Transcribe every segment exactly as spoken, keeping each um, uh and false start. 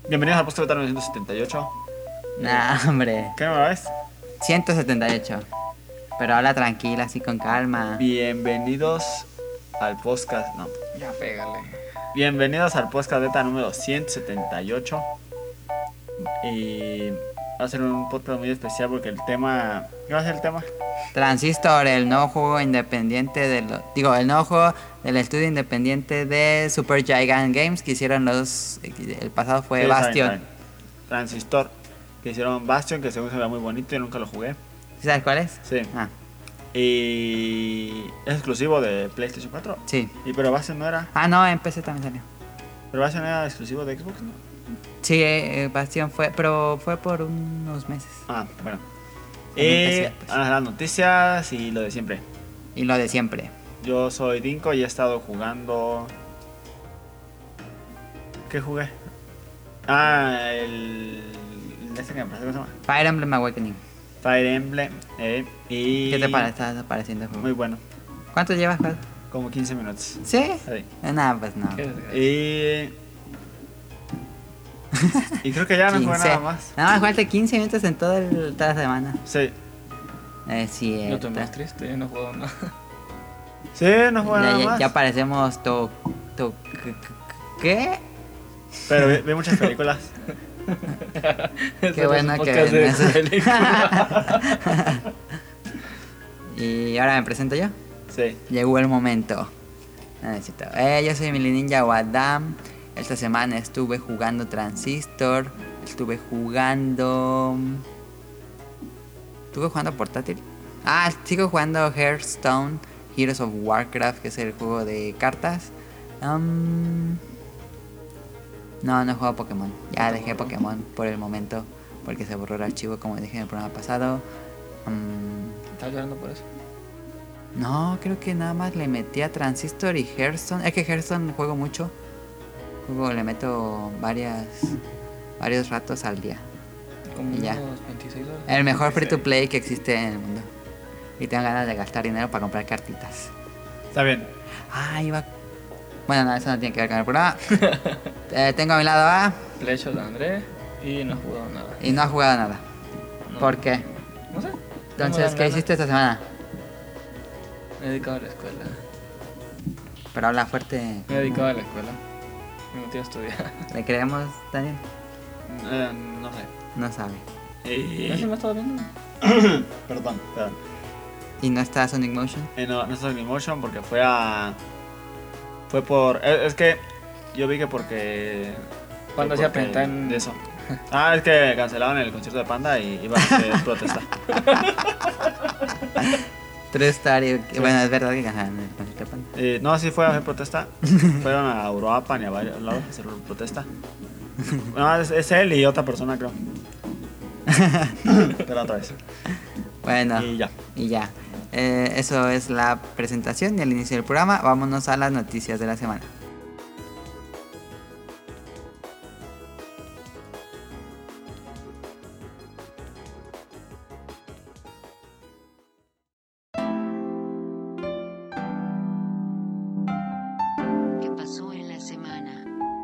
Bienvenidos al podcast beta novecientos setenta y ocho. Nah, hombre. ¿Qué número es? ciento setenta y ocho. Pero habla tranquila, así con calma. Bienvenidos al podcast. No. Ya pégale. Bienvenidos al podcast beta número ciento setenta y ocho. Y va a ser un podcast muy especial porque el tema. ¿Qué va a ser el tema? Transistor, el nuevo juego independiente de lo, digo, el nuevo juego del estudio independiente de Super Giant Games que hicieron los. El pasado fue Sí, Bastion. saben, saben. Transistor. Que hicieron Bastion, que según se ve muy bonito. Yo nunca lo jugué. ¿Sabes cuál es? Sí. Ah, Y es exclusivo de PlayStation cuatro. sí. Y pero Bastion no era. Ah, no, en P C también salió. Pero Bastion era exclusivo de Xbox, ¿no? Sí, eh, Bastion fue, pero fue por unos meses. Ah, bueno. También Y P C, pues. a las noticias y lo de siempre. Y lo de siempre. Yo soy Dinko y he estado jugando. ¿Qué jugué? Ah, el. Este que me parece, ¿cómo se llama? Fire Emblem Awakening. Fire Emblem. Eh, y... ¿Qué te parece? Está pareciendo el juego. Muy bueno. ¿Cuánto llevas, Juan? Como quince minutos. ¿Sí? Sí. Eh, Nada, pues no. Qué desgracia. Y. Y creo que ya no jugué quince. nada más. Nada más falta quince minutos en todo el, toda la semana. Sí. Es No cierto. te más triste, no he jugado nada. Sí, no jugué Ya, nada ya, más. ya parecemos to, to, ¿qué? Pero vi, vi muchas películas. Qué bueno que Podcast de ven eso. película. Y ahora me presento yo. Sí. Llegó el momento. No necesito. Eh, yo soy Mili Ninja Wadam. Esta semana estuve jugando Transistor. Estuve jugando. Estuve jugando portátil. Ah, sigo jugando Hearthstone, Heroes of Warcraft, que es el juego de cartas. Um, no, no he jugado Pokémon. Ya dejé Pokémon por el momento. Porque se borró el archivo, como dije en el programa pasado. Um, ¿Estás llorando por eso? no, creo que nada más le metí a Transistor y Hearthstone. Es que Hearthstone juego mucho. Juego, le meto varias varios ratos al día. Como Y ya. unos veintiséis horas. El mejor free to play que existe en el mundo. Y tengo ganas de gastar dinero para comprar cartitas. Está bien. Ah, iba. Bueno, no, eso no tiene que ver con el programa. Eh, tengo a mi lado a. Flecha de André y no he jugado nada. Y no ha jugado nada. No. ¿Por qué? No sé. No me Entonces, dan ¿qué ganas. hiciste esta semana? Me he dedicado a la escuela. Pero habla fuerte. Me he dedicado a la escuela. Me metí a estudiar. ¿Le creemos, Daniel? Eh, no sé. No sabe. ¿No se me ha estado viendo? Perdón, perdón. ¿Y no está Sonic Motion? Eh, no, no estoy en Motion porque fue a. Fue por. Es, es que yo vi que porque. Cuando fue se porque apretan en. De eso. Ah, es que cancelaron el concierto de Panda y iba a hacer protesta. True Story. Bueno, es verdad que ganaron el concierto de Panda. Eh, no, sí fue a hacer protesta. Fueron a Europa y a varios lados a hacer protesta. No, es, es él y otra persona, creo. Pero otra vez. Bueno, Y ya. y ya. Eh, eso es la presentación y el inicio del programa. Vámonos a las noticias de la semana. ¿Qué pasó en la semana?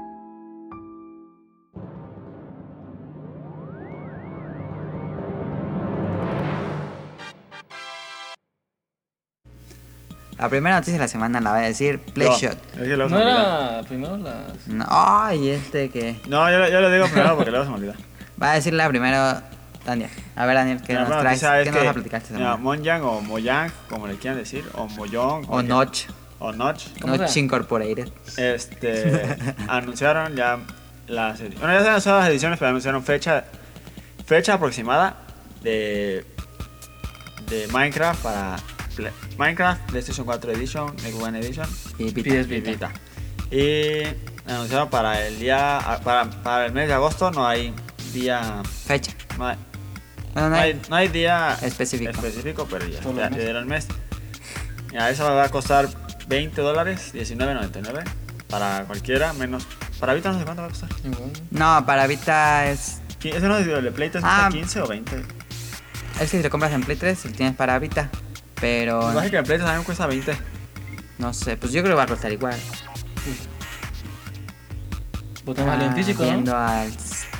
La primera noticia de la semana la voy a decir Yo. Playshot. Es que luego se No me olvida. era primero las. No, ay, este que. No, yo, yo lo digo primero porque luego se me olvida. Va a decirla primero Daniel. A ver, Daniel, ¿qué La nos primera traes? noticia es ¿Qué nos que, vas a platicar esta mira, semana? Monjang o Mojang, como le quieran decir, o Mojong, O Notch. o Notch, ¿Cómo Notch sea? Incorporated. este, anunciaron ya las ediciones. Bueno, ya se anunciaron las ediciones, pero anunciaron fecha, fecha aproximada de, de Minecraft para Play- Minecraft, PlayStation cuatro Edition, Xbox One Edition Y P Vita. S y Vita. Vita. Y anunciaron para el día, para, para el mes de agosto no hay día, Fecha. no hay, Bueno, no no hay, hay. no hay día Específico. específico, pero ya, Solo ya el mes. le dieron el mes. Mira, eso va a costar veinte dólares, diecinueve noventa y nueve para cualquiera, menos para Vita no sé cuánto va a costar. Ningún. No, para Vita es. Qui- Ese no es el Play tres Ah. cuesta quince o veinte. Es que si lo compras en Play tres, lo tienes para Vita. Pero. Lo que pasa es que el Play tres también cuesta veinte. No sé, pues yo creo que va a costar igual. Botón más lento, chico, Viendo ¿no? al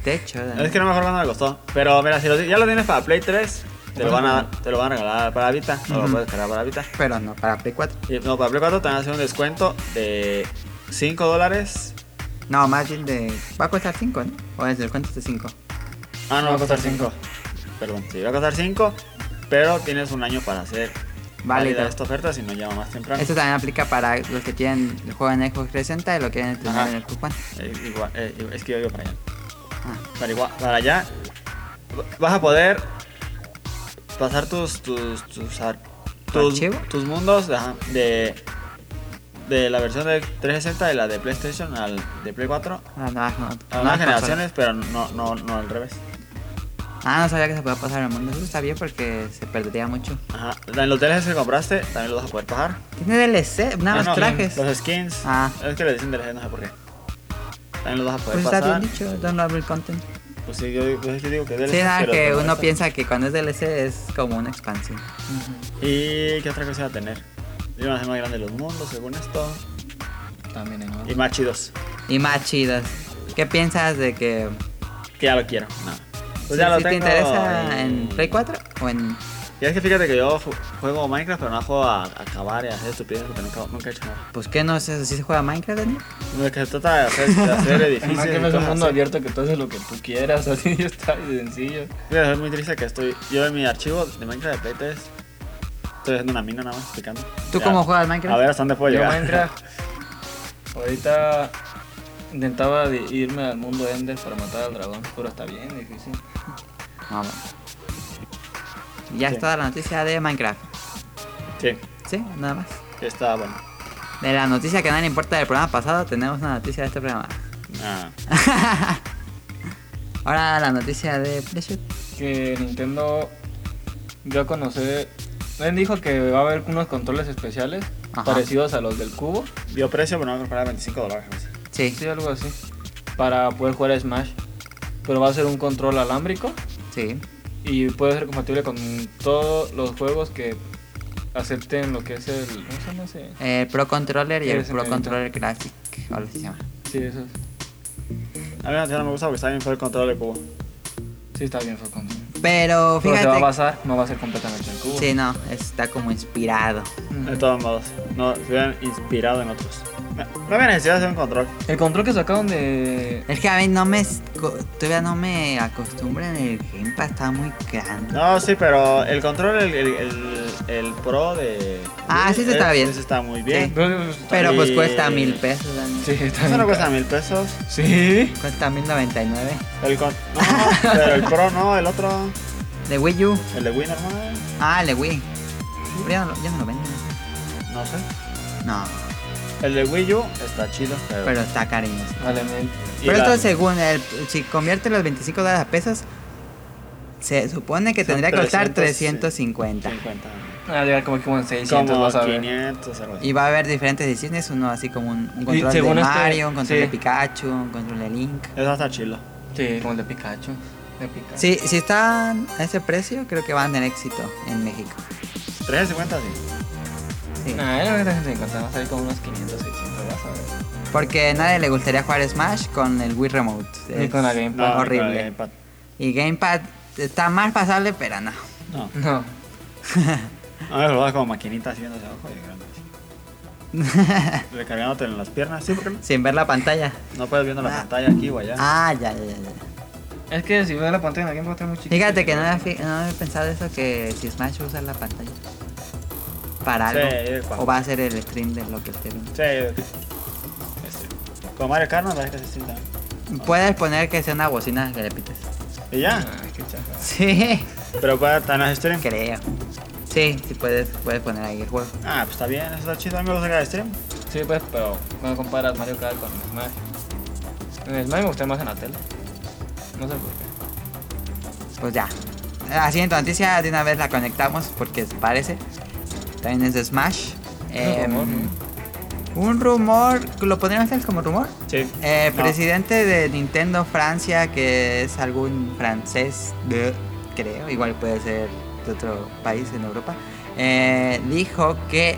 techo. Es que no me acuerdo cuánto me costó. Pero mira, si lo- ya lo tienes para Play tres, te lo van a, te lo van a regalar para Vita. No lo Ujú. puedes cargar para Vita. Pero no, para Play cuatro. Y, no, para Play cuatro te van a hacer un descuento de cinco dólares. No, más bien de... Va a costar cinco, ¿no? O es el descuento es de cinco. Ah, no, va a costar cinco. Perdón, sí, va a costar cinco. Pero tienes un año para hacer Válido. válida esta oferta si no llama más temprano. Esto también aplica para los que tienen el juego en Xbox trescientos sesenta y lo quieren tener Ajá. en el Xbox One. Eh, igual, eh, es que yo iba para allá. Ah, Para, igual, para allá vas a poder pasar tus tus tus, ar- tus, ¿Archivo? tus mundos ajá, de de la versión de trescientos sesenta y la de PlayStation al de Play cuatro a las nuevas, no, a las nuevas nuevas generaciones, pero no no no al revés. consolas. Ah, no sabía que se podía pasar el mundo. Eso está bien porque se perdería mucho. Ajá, en los D L Cs que compraste también los vas a poder pasar. Tiene D L C, nada más No, no, trajes. Los skins. Ah. Es que le dicen D L C, no sé por qué. También los vas a poder Pues está pasar. bien dicho, downloadable content. Pues sí, yo digo- pues es que digo que D L C. Sí, nada, pero que como uno esto. piensa que cuando es D L C es como una expansión. ¿Y qué otra cosa va a tener? Iban a ser más grandes los mundos, según esto. También en Y más chidos. Y más chidas. ¿Qué piensas de que... Que ya lo quiero. No. Pues si ya lo te tengo. interesa y- en Play cuatro o en... Y es que fíjate que yo ju- juego Minecraft, pero no juego a, a acabar y a hacer estupideces porque nunca, nunca he hecho nada. Pues qué, no sé si se juega Minecraft, Daniel. Lo que se trata de hacer, de hacer edificios. Además que y no es un cosas mundo así. abierto que tú haces lo que tú quieras, así está de sencillo. Fíjate, es muy triste que estoy. Yo en mi archivo de Minecraft de Play tres estoy haciendo una mina nada más explicando. ¿Tú Ya. cómo juegas Minecraft? A ver hasta dónde puedo Yo llegar. Minecraft, ahorita intentaba de irme al mundo Ender para matar al dragón, pero está bien difícil. Ah, bueno. Ya Sí. es toda la noticia de Minecraft. Sí, ¿Sí? Nada más. que está bueno. De la noticia que a nadie le importa del programa pasado, tenemos una noticia de este programa. Ah, Ahora la noticia de PlayStation. Que Nintendo dio a conocer, él dijo que va a haber unos controles especiales Ajá. parecidos a los del cubo, dio precio, pero no me comprar veinticinco dólares. algo así. Sí, sí, algo así, para poder jugar a Smash. Pero va a ser un control alámbrico sí. y puede ser compatible con todos los juegos que acepten lo que es el, ¿cómo se llama ese? El Pro Controller y el Ese Pro medito. Controller Classic. O lo que se llama. Sí, eso es. A mí no me gusta porque está bien fue el control del cubo. Sí, está bien fue control. Pero Pero se va a fíjate. basar, no va a ser completamente el cubo. Sí, no, está como inspirado. Ujú. De todos modos, no se hubieran inspirado en otros. No, no había necesidad de hacer un control. El control que sacaron de... Es que a mí no me. co- Todavía no me acostumbro en el Gamepad, está muy grande. No, sí, pero el control, el, el, el, el Pro de. Ah, sí, ese está bien. Ese está muy bien. Sí. Pero, Pero pues Y- cuesta mil pesos, Dani. sí, está Eso bien no cuesta caro. mil pesos. Sí. Cuesta mil noventa y nueve. El con... No, pero el Pro no, el otro. De Wii U. El de Wii normal. Ah, el de Wii. Pero ya no, lo- ya no lo venden. No sé. No, El de Wii U está chido, pero. pero está cariñoso. Vale, men. y Pero la- esto según el, si convierte los veinticinco dólares a pesos, se supone que Son tendría que costar trescientos trescientos cincuenta. cincuenta. Ah, llegar como que como en seiscientos, Como vas a ver. quinientos, algo así. Y va a haber diferentes ediciones, uno así como un, un control de según este, Mario, un control sí. de Pikachu, un control de Link. Eso está chido. Sí, como el de Pikachu. De Pikachu. Sí, si están a ese precio, creo que van a tener éxito en México. trescientos cincuenta, sí. Sí. Nah, yo no creo que trescientos cincuenta, va a salir como unos quinientos, seiscientos, vas a ver. Porque a nadie le gustaría jugar Smash con el Wii Remote. Ni Es con la Gamepad. No, horrible. con el Gamepad. Y Gamepad está más pasable, pero no. No. No. A ver, lo vas como maquinita así viendo hacia abajo y grande así. Recargándote en las piernas, sí, porque no. Sin ver la pantalla. No puedes viendo la Ah. pantalla aquí o allá. Ah, ya, ya, ya. Es que si ves la pantalla en la Gamepad está muy chiquita. Fíjate que no había, fi- no había pensado eso, que si Smash usa la pantalla para Sí, algo. pa- O va a ser el stream de lo que esté viendo. Sí. Este, con Mario Kart no parece que se sienta. Puedes poner que sea una bocina que le pites. Y ya. Ah, qué chafa. Sí, Pero puede estar en stream. creo. Sí, sí puedes, puedes poner ahí el juego. Ah, pues está bien, eso está chido. A mí me gusta cada stream. Sí, pues, pero cuando comparas Mario Kart con Smash. En Smash me gusta más en la tele. No sé por qué. Pues ya. La siguiente noticia de una vez la conectamos porque se parece. También es de Smash. Es un rumor, Em, un rumor, ¿lo podríamos hacer como rumor? Sí. Eh, No. Presidente de Nintendo Francia, que es algún francés, de- creo, igual puede ser de otro país en Europa, eh, dijo que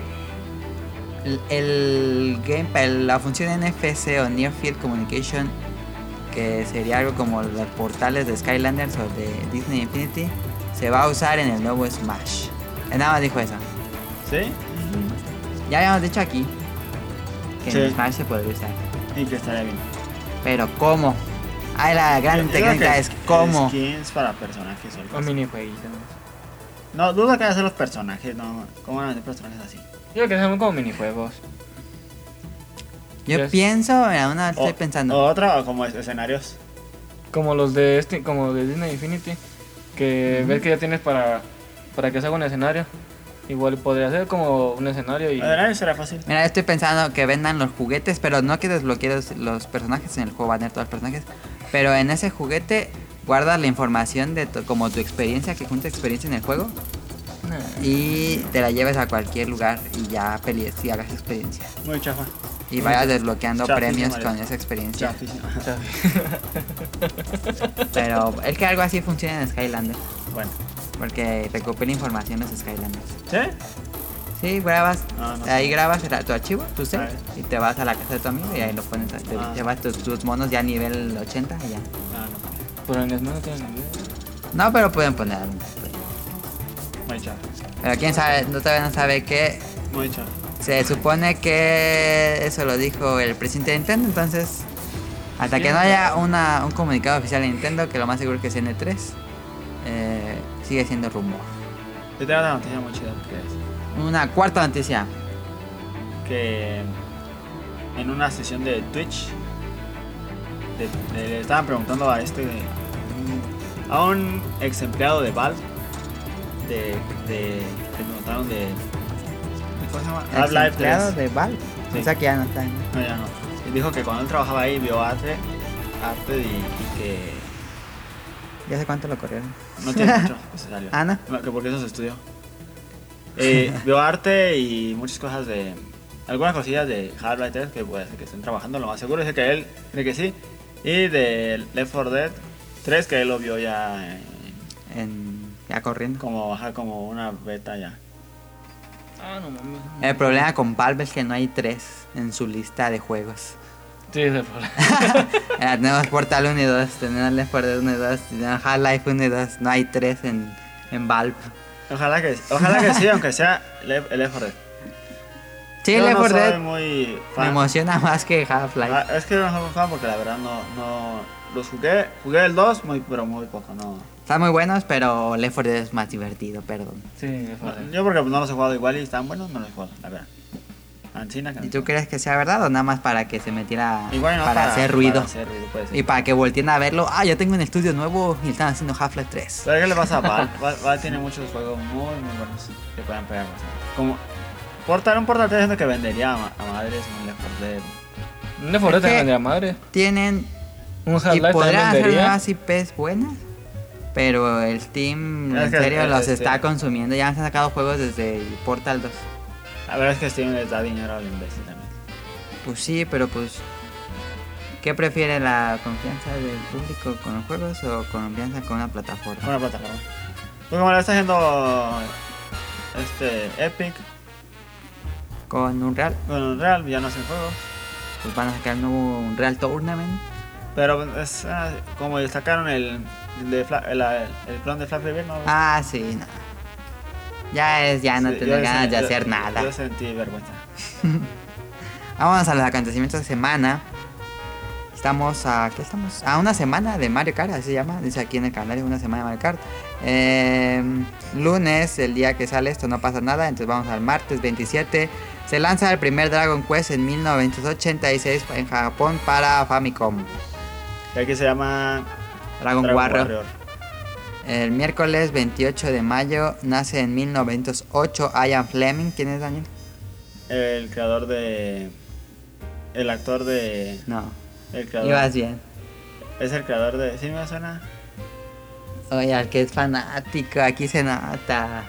el, el Gamepad, la función N F C o Near Field Communication, que sería algo como los portales de Skylanders o de Disney Infinity, se va a usar en el nuevo Smash. Él nada más dijo eso. ¿Sí? Ya habíamos dicho aquí que Sí. en Smash se podría usar. Y que estaría bien. Pero ¿cómo? Ay, la gran Yo creo técnica que es cómo. Skins para personajes o algo O así. minijueguitos. No, dudo que hacer los personajes, no. ¿Cómo van a hacer personajes así? Yo creo que son como minijuegos. Yo Yes. pienso, mira, una estoy O- pensando. O otra, o como es- escenarios. Como los de este, como de Disney Infinity. Que ves que ya tienes para, para que se haga un escenario. Igual podría ser como un escenario y. Escenarios será fácil. Mira, estoy pensando que vendan los juguetes, pero no que desbloquees los personajes en el juego, van a tener todos los personajes. Pero en ese juguete guardas la información de tu- como tu experiencia, que junta experiencia en el juego. Nah. Y te la lleves a cualquier lugar y ya pelees y hagas experiencia. Muy chafa. Y vayas desbloqueando Chafísimo, premios Mario. con esa experiencia. Chafísimo. Pero es que algo así funciona en Skylander. Bueno. Porque recopila información los Skylanders. ¿Sí? Sí, grabas, Ah, no ahí sé. grabas el- tu archivo, tu A save, ver. y te vas a la casa de tu amigo y ahí lo pones, a- te Ah. llevas tus, tus monos ya a nivel ochenta y ya. Ah, no. Pero en Smash no tienen ni idea. No, pero pueden poner algunos. Muy chafa. Pero quién sabe, no todavía no sabe que Muy chafa. se supone que eso lo dijo el presidente de Nintendo, entonces hasta que no haya una, un comunicado oficial de Nintendo, que lo más seguro es que es N tres, eh, sigue siendo rumor. Yo tengo una noticia muy chida que es Una cuarta noticia. que en una sesión de Twitch de- de- le estaban preguntando a este un- a un ex empleado de Valve de, de le preguntaron de ¿cómo se llama? Half-Life Empleado tres. de Valve. Sí. O sea que ya no está en... No, ya no. Y dijo que cuando él trabajaba ahí vio arte arte y, y que Ya sé cuánto lo corrieron. no tiene mucho que se salió. Ah, ¿no? No, que porque eso se estudió. Eh, veo arte y muchas cosas de. Algunas cosillas de Half-Life tres que puede ser que estén trabajando. Lo más seguro es que él cree que sí. Y de Left four Dead tres que él lo vio ya en- En... Ya corriendo. como, ajá, como una beta ya. Ah, no mames. El problema con Valve es que no hay tres en su lista de juegos. Sí, es el problema. Eh, tenemos Portal uno y dos, tenemos Left four Dead uno y dos, tenemos Half-Life uno y dos, no hay tres en, en Valve. Ojalá que, ojalá que sí, aunque sea Left, el Left four Dead. Sí, Yo Left no four soy Dead muy me fan. emociona más que Half-Life. Ah, es que no soy muy fan porque la verdad no, no los jugué, jugué el dos muy, pero muy poco, no. Están muy buenos, pero Left four Dead es más divertido, perdón. Sí, es fácil. Yo porque no los he jugado igual y están buenos, no los he jugado, la verdad. Ancina que no ¿Y los tú he crees que sea verdad o nada más para que se metiera Igual no, para, hacer ruido? Para hacer ruido puede ser. Y para que volteen a verlo, ah, ya tengo un estudio nuevo y están haciendo Half-Life tres. ¿Sabes qué le pasa a Val? Val, Val tiene muchos juegos muy, muy buenos que puedan pegar bastante. Como Portal, un Portal tres siento que vendería a, ma- a madres un Left four Dead. Un Left four Dead Es que- también vendría madre. Tienen Un y Half-Life podrían también hacer vendería. nuevas I Ps buenas, pero el Steam Es en que serio el- los este- está consumiendo. Ya han sacado juegos desde el Portal dos. La verdad es que Steam les da dinero al imbécil también. Pues sí, pero pues ¿qué prefiere, la confianza del público con los juegos o confianza con una plataforma? Una plataforma. Pues como lo está haciendo este Epic, Con Unreal, bueno, Real ya no hacen juegos. pues van a sacar el nuevo Unreal Tournament. Pero es ah, como sacaron el de Fla- el, el clon de Flappy Bird, ¿no? Ah, sí, no. Ya es, ya no Sí, tener yo ganas sentí- de hacer yo- nada. Yo sentí vergüenza. Vámonos a los acontecimientos de semana. Estamos a, ¿qué estamos? A una semana de Mario Kart, así se llama. Dice aquí en el calendario, una semana de Mario Kart. Eh, lunes, el día que sale esto, no pasa nada. Entonces vamos al martes veintisiete. Se lanza el primer Dragon Quest en mil novecientos ochenta y seis en Japón para Famicom. Que aquí se llama Dragon, Dragon Warrior. Warrior. El miércoles veintiocho de mayo nace en mil novecientos ocho Ian Fleming. ¿Quién es, Daniel? El creador de. El actor de. No, El creador. ibas bien. Es el creador de. ¿Sí me suena? Oye, al que es fanático, aquí se nota.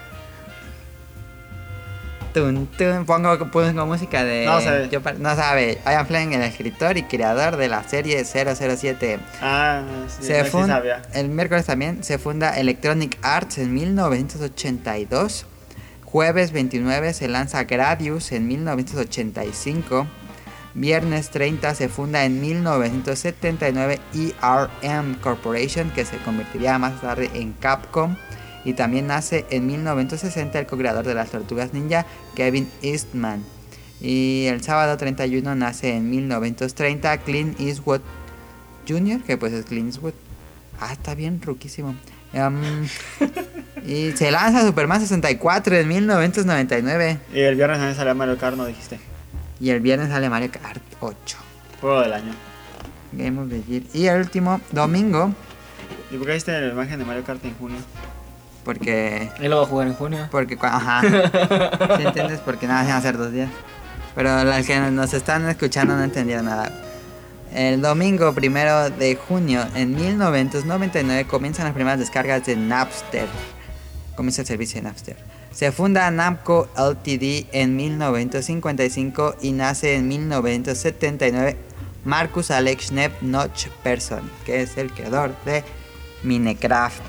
Tun, tun. Pongo, pongo música de... No sé. yo par- no sabe. Ian Fleming, el escritor y creador de la serie cero cero siete. Ah, sí, Se sí fun- sabía. el miércoles también se funda Electronic Arts en mil novecientos ochenta y dos. Jueves veintinueve se lanza Gradius en mil novecientos ochenta y cinco. Viernes treinta se funda en mil novecientos setenta y nueve E R M Corporation, que se convertiría más tarde en Capcom. Y también nace en mil novecientos sesenta el co-creador de las Tortugas Ninja, Kevin Eastman. Y el sábado treinta y uno nace en mil novecientos treinta Clint Eastwood junior, que pues es Clint Eastwood. Ah, está bien ruquísimo. Um, y se lanza Superman sesenta y cuatro en mil novecientos noventa y nueve. Y el viernes también sale Mario Kart, ¿no dijiste? Y el viernes sale Mario Kart ocho. Juego del año. Game of the Year. Y el último, domingo. ¿Y por qué viste la imagen de Mario Kart en junio? Porque... Él lo va a jugar en junio. Porque... Ajá. ¿Sí entiendes? Porque nada, van a ser dos días. Pero los que nos están escuchando no entendieron nada. El domingo primero de junio en mil novecientos noventa y nueve comienzan las primeras descargas de Napster. Comienza el servicio de Napster. Se funda Namco Limited en mil novecientos cincuenta y cinco y nace en mil novecientos setenta y nueve Marcus Alexander Notch Persson, que es el creador de Minecraft.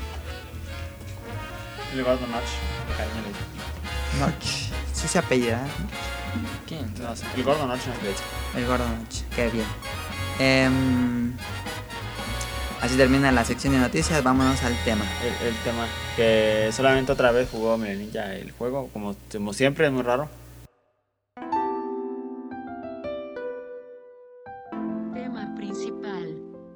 El gordo Notch. Cariño le Notch, sí se apellida. ¿Quién? No sé. El gordo Notch no es leche. El gordo Notch, qué bien. Em, así termina la sección de noticias, vámonos al tema. El, el tema que solamente otra vez jugó Mega Ninja el juego, como, como siempre, es muy raro. Tema principal.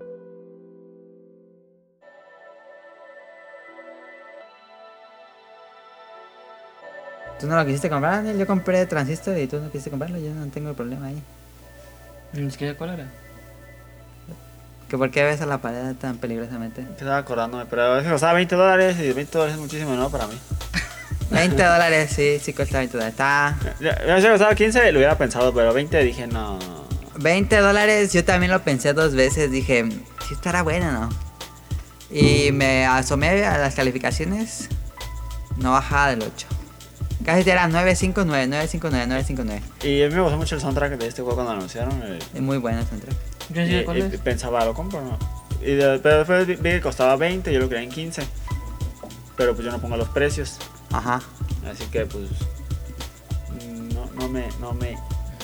¿Tú no lo quisiste comprar, Daniel? Yo compré Transistor y tú no quisiste comprarlo, yo no tengo problema ahí. Ni siquiera cuál era. ¿Que por qué ves a la pared tan peligrosamente? Estaba acordándome, pero es que costaba veinte dólares y veinte dólares es muchísimo, ¿no? Para mí. veinte dólares, sí, sí cuesta veinte dólares. Está... Yo si costaba quince lo hubiera pensado, pero veinte dije no. veinte dólares, yo también lo pensé dos veces, dije, sí estará bueno, ¿no? Y me asomé a las calificaciones, no bajaba del ocho. Casi eran nueve cinco nueve, nueve cinco nueve, nueve cinco nueve. Y a mí me gustó mucho el soundtrack de este juego cuando lo anunciaron. El, Es muy bueno el soundtrack. Yo no y, sé cuál y es. pensaba, ¿lo compro o no? Y de- pero después vi vi que costaba veinte, yo lo quería en quince. Pero pues yo no pongo los precios. Ajá. Así que pues no, no me, no me.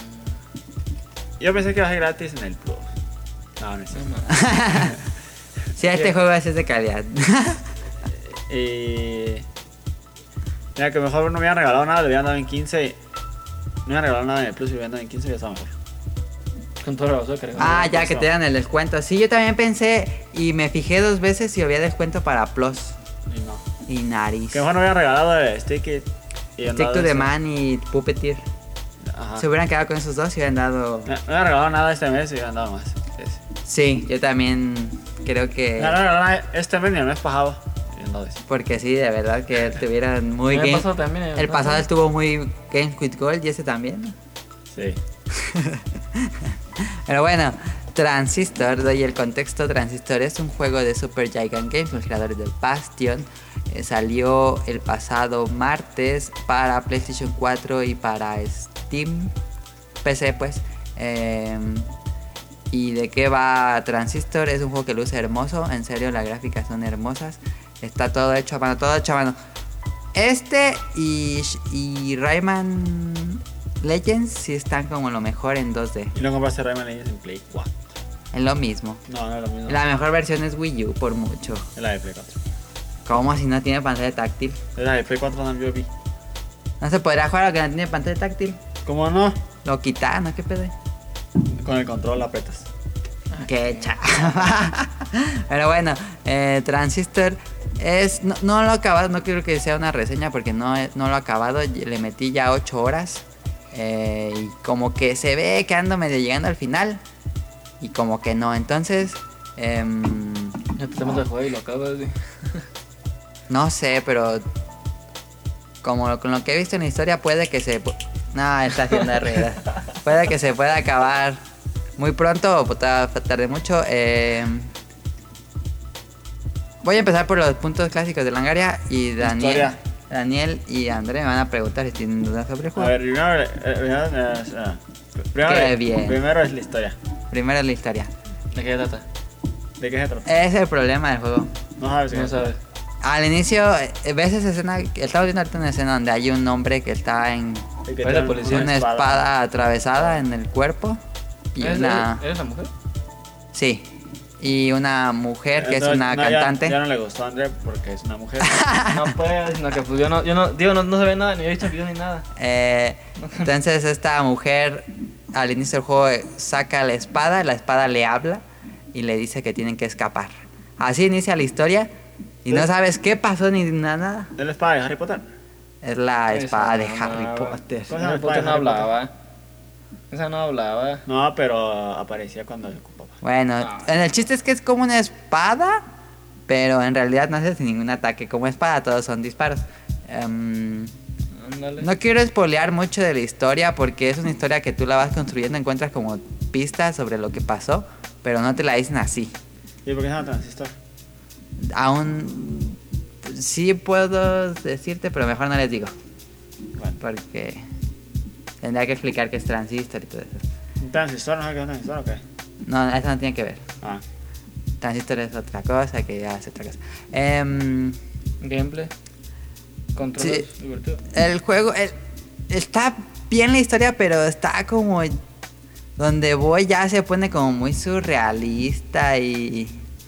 Yo pensé que iba a ser gratis en el Plus. No, no es cierto. Sí, este Sí. juego es de calidad. Y mira, que mejor no me hubieran regalado nada, le hubieran dado en quince. No me hubieran regalado nada en el Plus y le hubieran dado en quince y ya estaba mejor. Con todo lo que Ah, ya que te dan el descuento. Sí, yo también pensé y me fijé dos veces si había descuento para Plus. Y no. Y nariz. Que mejor no hubieran regalado el Stick It. y hubieran Stick dado to the eso. Man y Puppeteer. Ajá. Se hubieran quedado con esos dos y hubieran dado... No, no hubieran regalado nada este mes y hubieran dado más. Sí. Sí, yo también creo que... No, no, no, no, este mes ni el mes pasado. Y no, eso. Porque sí, de verdad que tuvieran muy El game... pasado también. El pasado estuvo muy Games with Gold y ese también. Sí. Pero bueno, Transistor, doy el contexto. Transistor es un juego de Super Gigant Games, los creadores del Bastion. Eh, salió el pasado martes para PlayStation cuatro y para Steam, P C pues. Eh, ¿Y de qué va Transistor? Es un juego que luce hermoso, en serio las gráficas son hermosas. Está todo hecho a mano, todo hecho a mano. Este y, y Rayman Legends sí están como lo mejor en dos D. Y no compraste Rayman Legends en Play cuatro. Es lo mismo. No, no es lo mismo. La mejor versión es Wii U, por mucho. Es la de Play cuatro. ¿Cómo si no tiene pantalla táctil? Es la de Play cuatro también yo vi. ¿No se podrá jugar a lo que no tiene pantalla táctil? ¿Cómo no? Lo quitan, ¿no? ¿Qué pedo? Con el control apretas. Qué chafa. Pero bueno, eh, Transistor es... No, no lo he acabado, no quiero que sea una reseña porque no, he- no lo he acabado. Le metí ya ocho horas. Eh, y como que se ve que ando medio llegando al final. Y como que no, entonces... em, Ya te metes a jugar y lo acabas. ¿Sí? No sé, pero como con lo que he visto en la historia puede que se... pu- No, está haciendo reír. Puede que se pueda acabar muy pronto o pueda tarde mucho. Eh, voy a empezar por los puntos clásicos de Langaria y Daniel, Historia. Daniel y André me van a preguntar si tienen dudas sobre el A juego. ver, primero, eh, primero, eh, ah, primero, Qué bien. primero es la historia. Primero la historia. ¿De qué trata? ¿De qué se trata? Es el problema del juego. No sabes. No qué sabes. Al inicio, eh, ves esa escena, estamos viendo ahorita una escena donde hay un hombre que está en El que Parece tiene policía. una espada atravesada en el cuerpo y ¿Eres, una... ¿Eres la mujer? Sí. Y una mujer que es Entonces, una no, ya- cantante. Ya, no le gustó a André porque es una mujer. No pues, sino que pues yo no, yo no, digo, no, no se ve nada, ni he visto video ni nada. Eh, entonces esta mujer al inicio del juego eh, saca la espada, la espada le habla y le dice que tienen que escapar. Así inicia la historia y no sabes qué pasó ni nada. ¿Es la espada de Harry Potter? Es la Esa espada de no Harry hablaba. Potter. ¿Cómo se llama Harry el Potter padre no de Harry Potter? hablaba. Esa no hablaba. No, pero aparecía cuando se ocupaba. Bueno, Ah. en el chiste es que es como una espada, pero en realidad no hace ningún ataque. Como espada todos son disparos. Em, Ándale. no quiero espolear mucho de la historia porque es una historia que tú la vas construyendo, encuentras como pistas sobre lo que pasó, pero no te la dicen así. ¿Y por qué se llama transistor? Aún sí puedo decirte, pero mejor no les digo. Bueno, Porque tendría que explicar qué es transistor y todo eso. ¿un transistor? ¿No sabes qué es un transistor o qué? No, eso no tiene que ver. Ah, Transistor es otra cosa que ya es otra cosa. Em, Gameplay. Controles Sí. divertido. el juego el- está bien la historia, pero está como donde voy ya se pone como muy surrealista y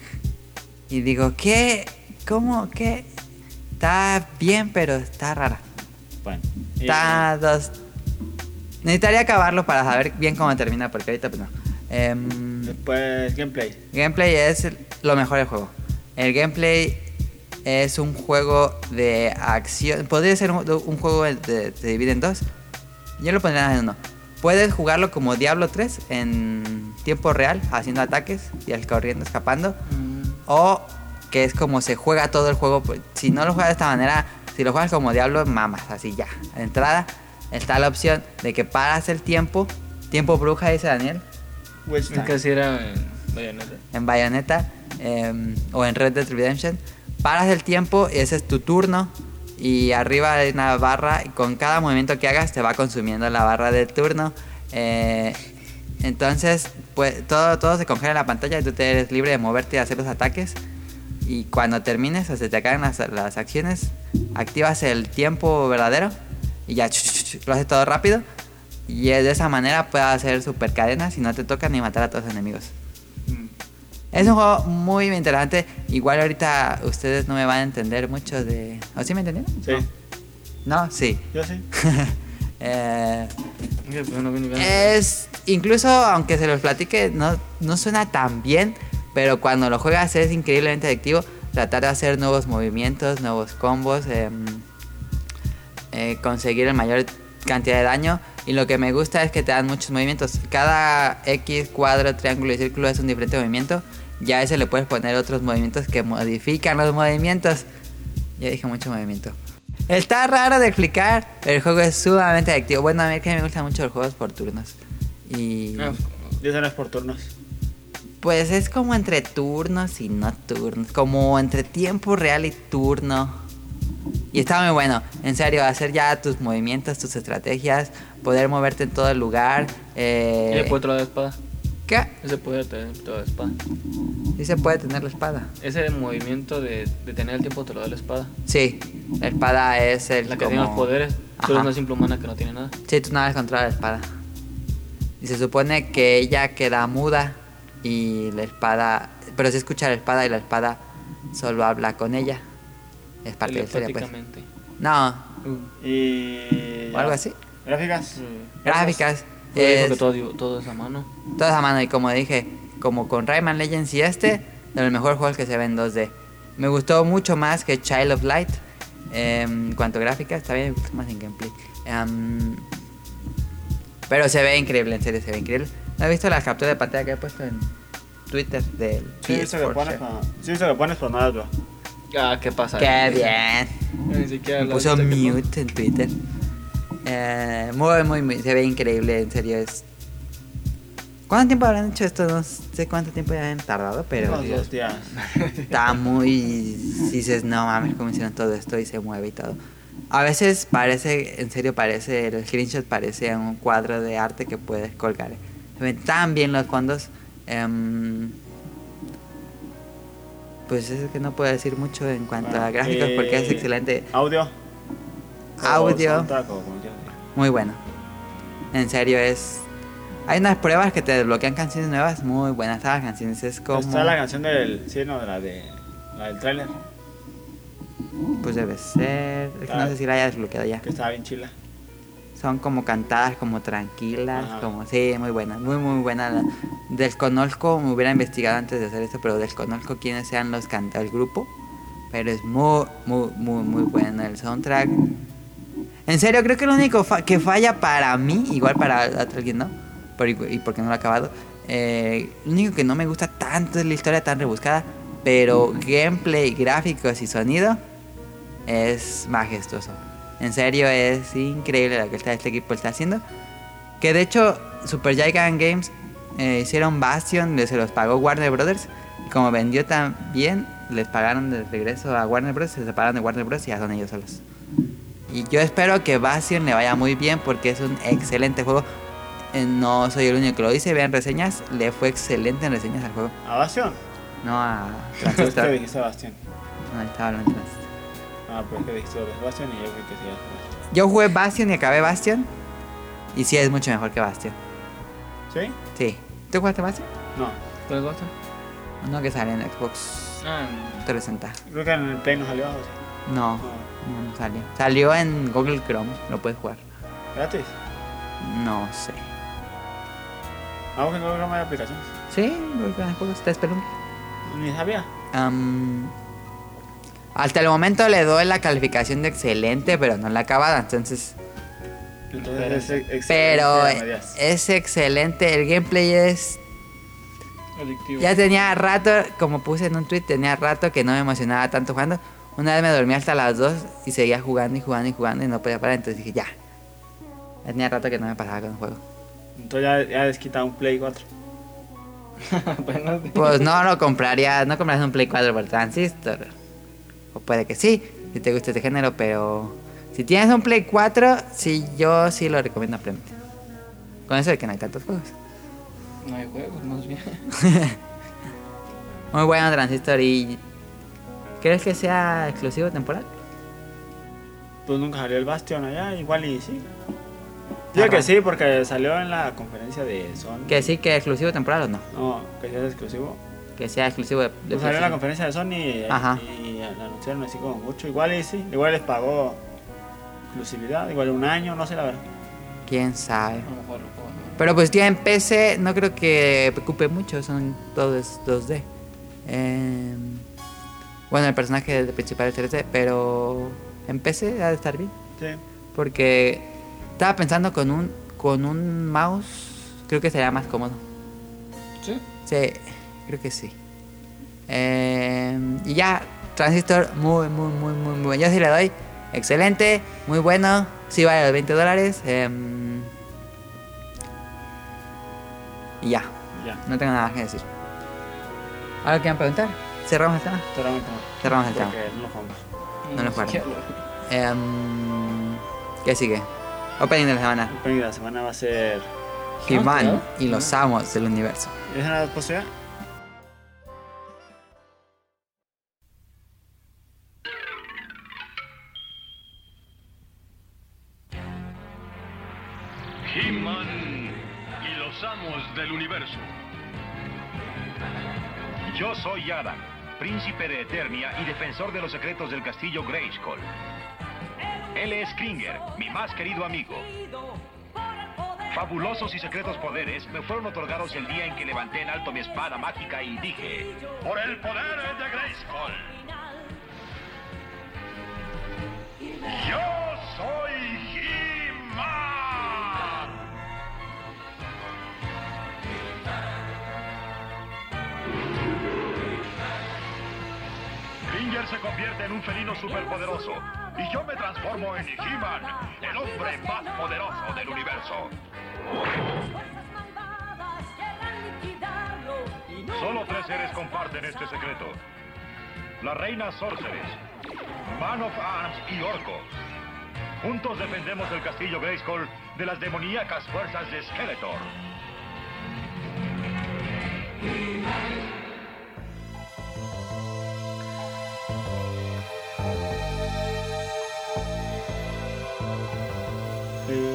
y digo, ¿qué? ¿Cómo? ¿Qué? Está bien, pero está rara. bueno. Y- Está dos. Necesitaría acabarlo para saber bien cómo termina, porque ahorita pues no. Em, Después, gameplay. gameplay es el- lo mejor del juego. El gameplay es un juego de acción. Podría ser un, un juego de, se divide en dos. Yo lo pondría en uno. Puedes jugarlo como Diablo tres en tiempo real, haciendo ataques y al corriendo, escapando. Mm, O que es como se juega todo el juego. pues, Si no lo juegas de esta manera, si lo juegas como Diablo, mamas, así ya. De entrada está la opción de que paras el tiempo. Tiempo bruja, dice Daniel, Which Es time? que si era en Bayonetta. en Bayonetta em, o en Red Dead Redemption. Paras el tiempo y ese es tu turno. Y arriba hay una barra y con cada movimiento que hagas te va consumiendo la barra del turno. Eh, entonces, pues todo, todo se congela en la pantalla y tú te eres libre de moverte y hacer los ataques. Y cuando termines o se te acaban las, las acciones, activas el tiempo verdadero y ya ch, ch, ch, lo haces todo rápido. Y de esa manera puedes hacer super cadenas y no te toca ni matar a todos los enemigos. Mm. Es un juego muy interesante. Igual ahorita ustedes no me van a entender mucho de... ¿O sí me entendieron? Sí, No, sí. yo sí. Eh, Es que, pues, no vi ni ganas. es... Incluso aunque se los platique, no, no suena tan bien. Pero cuando lo juegas es increíblemente adictivo. Tratar de hacer nuevos movimientos, nuevos combos. em, eh, conseguir el mayor cantidad de daño. Y lo que me gusta es que te dan muchos movimientos. Cada X, cuadro, triángulo y círculo es un diferente movimiento. Ya a ese le puedes poner otros movimientos que modifican los movimientos. Ya dije mucho movimiento. Está raro de explicar, pero el juego es sumamente adictivo. Bueno, a mí que me gustan mucho los juegos por turnos. Y Ah, Y eso no es por turnos. pues es como entre turnos y no turnos. Como entre tiempo real y turno. Y está muy bueno. En serio, hacer ya tus movimientos, tus estrategias. Poder moverte en todo el lugar. ¿Y el Eh, poder de espada? ¿Qué? Ese poder de toda la espada. Sí se puede tener la espada. Ese movimiento de, de tener el tiempo te lo da la espada. Sí, la espada es el La que como... tiene los poderes. Tú eres Ajá. una simple humana que no tiene nada. Sí, tú nada más controlas la espada. Y se supone que ella queda muda y la espada... Pero se escucha la espada y la espada solo habla con ella. Es parte de la historia, pues. Telepáticamente. No, Uh, Y... o algo así. Gráficas. sí. Gráficas. Pues dijo Es, que todo, todo es a mano. todas a mano. Y como dije, como con Rayman Legends y este, de los mejores juegos que se ven en dos D. Me gustó mucho más que Child of Light. Eh, en cuanto a gráficas, también me gustó más en gameplay. Em, pero se ve increíble, en serio, se ve increíble. ¿No has visto las capturas de pantalla que he puesto en Twitter del Sí, eso que P S pones, cuatro? pero- sí, eso que pones, pero no las veo. Ah, ¿qué pasa? ¡Qué bien! Ni siquiera Me la puso viste que mute en Twitter. Eh, muy, muy, muy. Se ve increíble, en serio. Es... ¿Cuánto tiempo habrán hecho esto? No sé cuánto tiempo ya han tardado, pero Unos dos días. está muy... Dices, no mames, cómo hicieron todo esto y se mueve y todo. A veces parece, en serio parece, el screenshot parece un cuadro de arte que puedes colgar. Se ven tan bien los fondos. em, pues es que no puedo decir mucho en cuanto a Bueno, gráficos porque es eh, excelente. Audio. Audio. O soundtrack, o como quieras decir. Muy bueno. En serio, es... Hay unas pruebas que te desbloquean canciones nuevas muy buenas. Todas las canciones es como... Está la canción del... Sí, no, de la de... La del tráiler. Pues debe ser... Es que no sé si la haya desbloqueado ya. Que estaba bien chila. Son como cantadas, como tranquilas, Ajá. como... Sí, muy buenas, muy muy buenas. Desconozco, me hubiera investigado antes de hacer esto, pero desconozco quiénes sean los cantantes del grupo. Pero es muy, muy, muy, muy bueno el soundtrack. En serio, creo que lo único fa- que falla para mí, igual para alguien, ¿no? Por, y porque no lo he acabado. Eh, lo único que no me gusta tanto es la historia tan rebuscada. Pero gameplay, gráficos y sonido es majestuoso. En serio, es increíble lo que está- este equipo está haciendo. Que de hecho, Super Giant Games eh, hicieron Bastion, se los pagó Warner Brothers. Y como vendió tan bien, les pagaron de regreso a Warner Bros. Se separaron de Warner Bros. Y ya son ellos solos. Y yo espero que Bastion le vaya muy bien porque es un excelente juego. Eh, no soy el único que lo dice, vean reseñas. Le fue excelente en reseñas al juego. ¿A Bastion? No a Es que Transistor. dijiste Bastion. No, estaba hablando de Transistor. Ah, pues es que dijiste Bastion y yo creo que sí. Bastion. Yo jugué Bastion y acabé Bastion. Y sí es mucho mejor que Bastion. ¿Sí? Sí. ¿Tú jugaste Bastion? No. ¿Cuál es Bastion? Uno que sale en Xbox Ah, trescientos sesenta. Creo que en el Play no salió. ¿O sí? No, No. no, no salió. Salió en Google Chrome. Lo puedes jugar. ¿Gratis? No sé. Ah, porque no hay aplicaciones. Sí, Google Chrome juegos. Está Spelunky. Ni sabía. Am, hasta el momento le doy la calificación de excelente, pero no la acabada. Entonces, Entonces es excelente. pero a medias. es excelente. El gameplay es... adictivo. Ya tenía rato, como puse en un tweet, tenía rato que no me emocionaba tanto jugando. Una vez me dormí hasta las dos y seguía jugando y jugando y jugando y no podía parar. Entonces dije, ya. Ya tenía rato que no me pasaba con el juego. Entonces ya, ya desquita un Play cuatro. Apenas. Pues no lo compraría, no comprarías un Play cuatro por Transistor. O puede que sí, si te gusta este género, pero si tienes un Play cuatro, sí, yo sí lo recomiendo ampliamente. Con eso de que no hay tantos juegos. No hay juegos, más bien. Muy bueno Transistor. ¿Y crees que sea exclusivo temporal? Pues nunca salió el Bastion allá, igual y sí. Ah, Digo que raro. sí, porque salió en la conferencia de Sony. Que sí, que es exclusivo temporal o no. No, que sea exclusivo. Que sea exclusivo de, de Pues salió en la PlayStation. conferencia de Sony y, Ajá. y la anunciaron así como mucho. Igual y sí, igual les pagó exclusividad, igual un año, no sé la verdad. Quién sabe. A lo mejor lo puedo hacer. Pero pues ya en P C no creo que preocupe mucho, son todos dos D. Eh, bueno, el personaje principal es tres D, pero en P C ha de estar bien. Sí. Porque estaba pensando con un con un mouse, creo que sería más cómodo. ¿Sí? Sí, creo que sí. Eh, y ya, Transistor, muy, muy, muy, muy, muy bueno. Yo sí le doy excelente, muy bueno. Sí vale los veinte dólares. Eh, y ya, Ya, no tengo nada más que decir. ¿Algo que quieran preguntar? Cerramos el tema. totalmente no. Cerramos el tema. Porque no lo jugamos. No lo jugaron. siquiera Em, ¿Qué sigue? Opening de la semana. El premio de la semana va a ser. He-Man claro. y los amos del universo. ¿Es una posibilidad? He-Man y los amos del universo. Yo soy Adam, príncipe de Eternia y defensor de los secretos del castillo Grayskull. Él es Kringer, mi más querido amigo. Fabulosos y secretos poderes me fueron otorgados el día en que levanté en alto mi espada mágica y dije: ¡por el poder de Grayskull! ¡Yo soy He-Man! Kringer se convierte en un felino superpoderoso y yo me transformo en He-Man, el hombre más poderoso del universo. Solo tres seres comparten este secreto: la reina Sorceress, Man of Arms y Orco. Juntos defendemos el castillo Grayskull de las demoníacas fuerzas de Skeletor.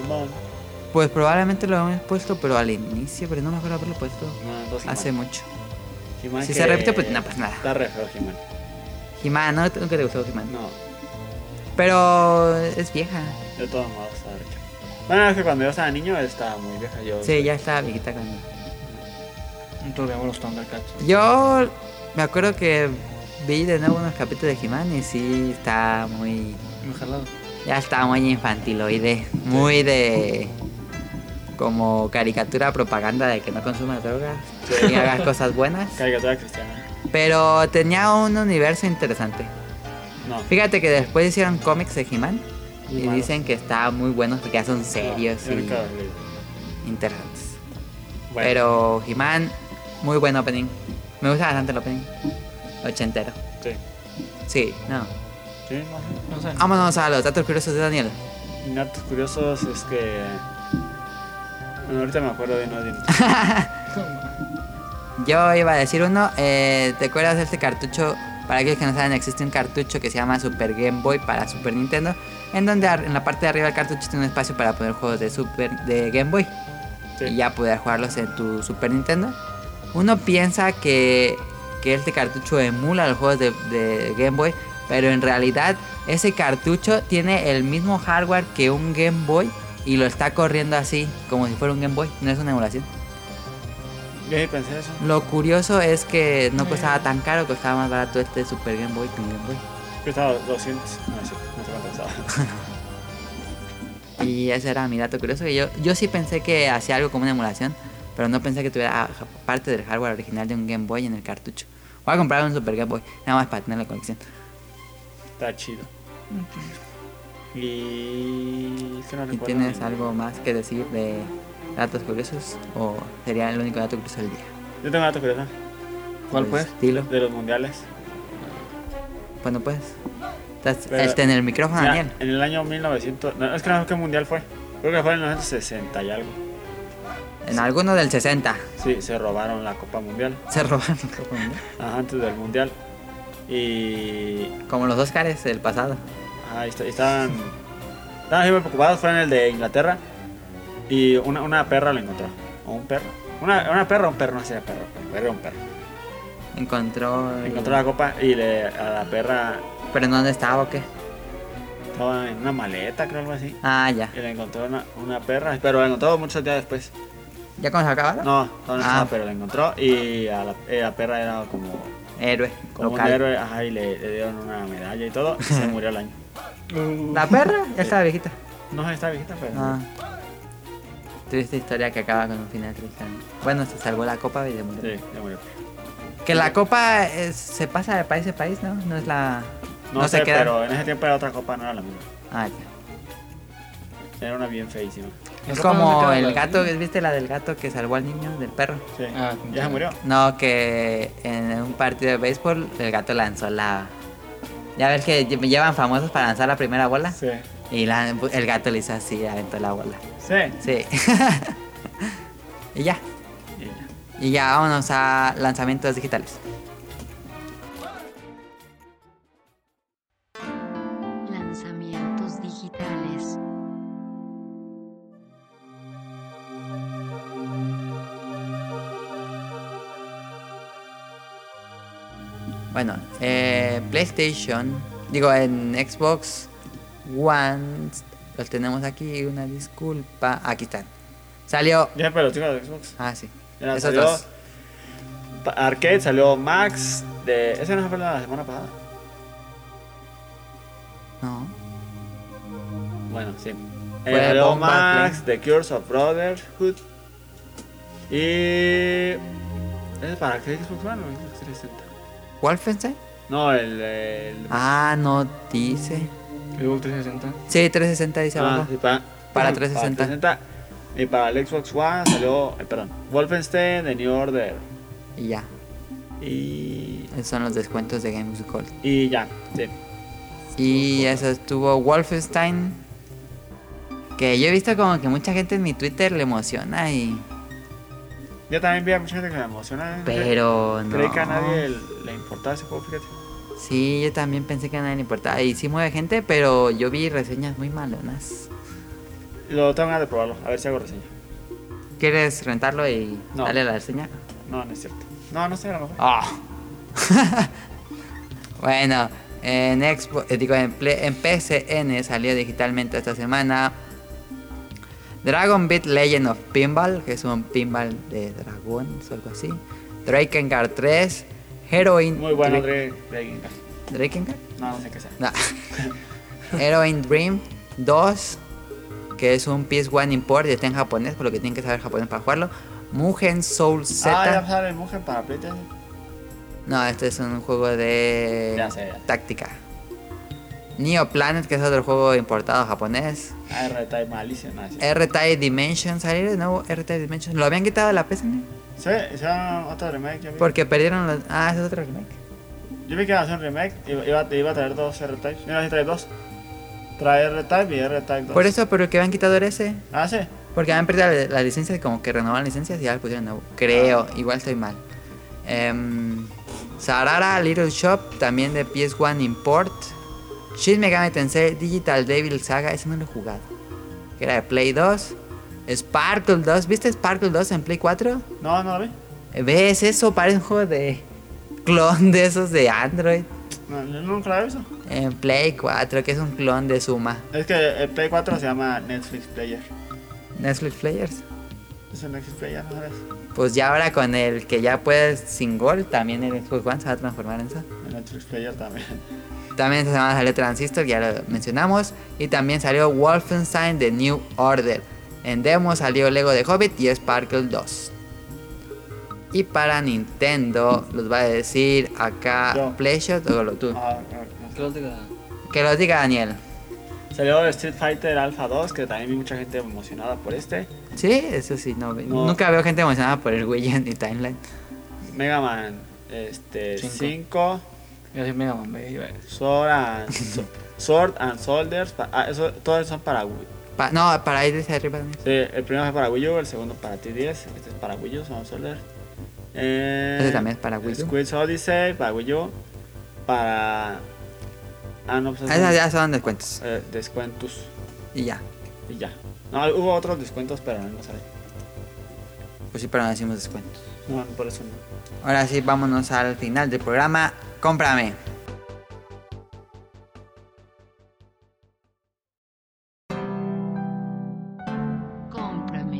He-Man. Pues probablemente lo hemos puesto, pero al inicio, pero no me acuerdo haberlo puesto No, dos He-Man. hace mucho. He-Man Si que- se repite, pues no pasa nada. Está re feo He-Man. He-Man, ¿no? ¿Nunca te gustó He-Man? No, Pero es vieja. de todos modos está rico. Bueno, es que cuando yo estaba niño, él estaba muy vieja. Yo Sí, ya está viejita cuando... Nosotros veíamos los Thundercats. Yo me acuerdo que vi de nuevo unos capítulos de He-Man y sí está muy... Muy jalado. Ya está muy infantiloide. Muy de... Como caricatura propaganda de que no consumas drogas Sí. y hagas cosas buenas. Caricatura cristiana. Pero tenía un universo interesante. No. Fíjate que después hicieron cómics de He-Man Muy y malos. dicen que está muy buenos porque ya son serios No, yo y nunca los leí. interesantes. Bueno, Pero He-Man, muy buen opening. Me gusta bastante el opening. Ochentero. Sí. Sí, no. Sí, no No sé. Vámonos a los datos curiosos de Daniel. sé. Datos curiosos es que. Bueno, ahorita me acuerdo de uno de. Yo iba a decir uno. Eh, ¿Te acuerdas de este cartucho? Para aquellos que no saben, existe un cartucho que se llama Super Game Boy para Super Nintendo. En donde ar- en la parte de arriba del cartucho tiene un espacio para poner juegos de Super de Game Boy. Sí. Y ya poder jugarlos en tu Super Nintendo. Uno piensa que, que este cartucho emula los juegos de, de Game Boy, pero en realidad ese cartucho tiene el mismo hardware que un Game Boy y lo está corriendo así, como si fuera un Game Boy, no es una emulación. Yo sí pensé eso. Lo curioso es que no costaba tan caro, costaba más barato este Super Game Boy que un Game Boy. Costaba doscientos. No, sí, no sé cuánto costaba. Y ese era mi dato curioso. Que yo, yo sí pensé que hacía algo como una emulación, pero no pensé que tuviera ah, parte del hardware original de un Game Boy en el cartucho. Voy a comprar un Super Game Boy, nada más para tener la colección. Está chido. Y. Es que no ¿Y recuerdo tienes ni- algo más que decir de datos curiosos? ¿O sería el único dato curioso del día? Yo tengo un dato curioso. ¿Cuál Pues, pues? Dilo. De los mundiales. Bueno, pues. Estás Pero- este, en el micrófono, Ya, Daniel. en el año mil novecientos. No, es que no sé qué mundial fue. Creo que fue en mil novecientos sesenta y algo. En alguno del sesenta. Sí, se robaron la Copa Mundial. Se robaron la Copa Mundial. Ajá, antes del mundial. Y. Como los Oscars del pasado. Ajá, y est- y estaban. Estaban muy preocupados. Fue en el de Inglaterra. Y una, una perra lo encontró. O un perro. Una, una perra o un perro, no sé si era perro. Pero era un perro. Encontró. el- Encontró la copa y le, a la perra ¿Pero en dónde estaba o qué? estaba en una maleta, creo algo así. Ah, ya. Y le encontró una, una perra, pero la encontró muchos días después. ¿Ya cuando se acabaron? No, no, no Ah. estaba, pero la encontró y a la, eh, la perra era como, Héroe. como local. un héroe, ajá, y le, le dieron una medalla y todo, y se murió al año. ¿La perra? Ya estaba viejita. No sé, está viejita, pero... Ah. Triste historia que acaba con un final triste. Bueno, se salvó la copa y se murió. Sí, se murió. Que la copa es- se pasa de país a país, ¿no? No es la... No, No sé, se queda. pero en ese tiempo era otra copa, no era la misma. Ah, ya. Era una bien feísima. Es ¿La copa no se como queda el la- gato, ¿viste la del gato que salvó al niño, del perro? Sí, Ah, ya se murió. No, que en un partido de béisbol el gato lanzó la... Ya ves que lle- llevan famosos para lanzar la primera bola. Sí. Y la- el gato le hizo así, aventó la bola. Sí. Sí. y ya. Y ya. Y ya, vámonos a lanzamientos digitales. Lanzamientos digitales. Bueno, eh, PlayStation, digo en Xbox One, los tenemos aquí, una disculpa. Aquí están. Salió. Ya, pero chicos de Xbox. Ah, sí. Ya Esos salió dos. pa- Arcade, salió Max de... Ese no fue la semana pasada. No. Bueno, sí. Fue Eh, salió Bomba Max, The Cures of Brotherhood. Y... ¿Es para qué Xbox One o Xbox trescientos sesenta? ¿Wolfenstein? No, el... el... Ah, no dice. Xbox trescientos sesenta. Sí, trescientos sesenta dice Ah, abajo. sí, para, Para trescientos sesenta. trescientos sesenta. Y para el Xbox One salió... eh, perdón. Wolfenstein, The New Order. Y ya. Y... Esos son los descuentos de Games Gold. Y ya, sí. Y eso estuvo Wolfenstein. Que yo he visto como que mucha gente en mi Twitter le emociona y... Yo también vi a mucha gente que me emociona. ¿eh? Pero no. Creí que a nadie le importaba ese juego, fíjate. Sí, yo también pensé que a nadie le importaba. Y sí mueve gente, pero yo vi reseñas muy malonas. Lo tengo ganas de probarlo, a ver si hago reseña. ¿Quieres rentarlo y No. darle la reseña? No, no es cierto. No, no sé, a lo mejor. Ah. Bueno, en, Xbox, eh, digo, en, Play- en P C N salió digitalmente esta semana Dragon Beat Legend of Pinball, que es un pinball de dragones o algo así. Drakengard tres, Heroine... Muy bueno, Dra- Drake. ¿Drakengard? No, no sé qué sea. No. Heroine Dream dos, que es un P S uno import y está en japonés, por lo que tienen que saber japonés para jugarlo. Mugen Soul Z. Ah, ya sale el Mugen para PlayStation. No, este es un juego de Ya sé, ya sé. táctica. Neo Planet, que es otro juego importado japonés. Ah, R-Type malísimo. No, sí. R-Type Dimension, ¿salió de nuevo R-Type Dimension? ¿Lo habían quitado de la P S N? Sí, hicieron otro remake. Yo vi, Porque perdieron los... Ah, ese es otro remake. yo vi que iba a hacer un remake. Iba, iba, iba a traer dos R-Types. Mira, si trae dos. Trae R-Type y R-Type dos. Por eso, pero el que habían quitado era ese. Ah, sí. Porque habían perdido la, la licencia, y como que renovaron licencias y ya le pusieron nuevo. Creo, igual estoy mal. Em, Sarara Little Shop, también de P S uno Import. Shin Megami Tensei Digital Devil Saga, ese no lo he jugado. Que era de Play dos. Sparkle dos, ¿viste Sparkle dos en Play cuatro? No, no lo vi. ¿Ves eso? Parece un juego de clon de esos de Android. No, yo nunca lo he visto. En Play cuatro, que es un clon de Suma. Es que el Play cuatro se llama Netflix Player. Netflix Players. Es un Netflix Player, ¿no sabes? Pues ya ahora con el que ya puedes sin gol, también el Xbox One se va a transformar en eso. El Netflix Player también. También esta semana salió Transistor, ya lo mencionamos. Y también salió Wolfenstein The New Order. En demo salió Lego de Hobbit y Sparkle dos. Y para Nintendo, los va a decir acá Yo. Playshot o lo tú. Ah, ah, Que los diga. Que lo diga Daniel. ah. Salió Street Fighter Alpha dos, que también vi mucha gente emocionada por este. Sí, eso sí, no, ve- No. nunca veo gente emocionada por el Wii ni Timeline. Mega Man este, Cinco. cinco. Yo soy Mega Man, baby. Sword and, so- Sword and Soldiers. pa- Ah, eso, todos son para Wii. Pa- no, para ir desde arriba también. Sí, el primero fue para Wii U, el segundo para T diez. Este es para Wii U, Sword and Soldiers. Eh, Ese también es para Wii U. Squid's Odyssey para Wii U. Para. Ah, no, pues es Esas un- ya son descuentos. eh, descuentos. Y ya. Y ya. No, hubo otros descuentos, pero no sale. Pues sí, pero no decimos descuentos. No, por eso no. Ahora sí, vámonos al final del programa. Cómprame. Cómprame.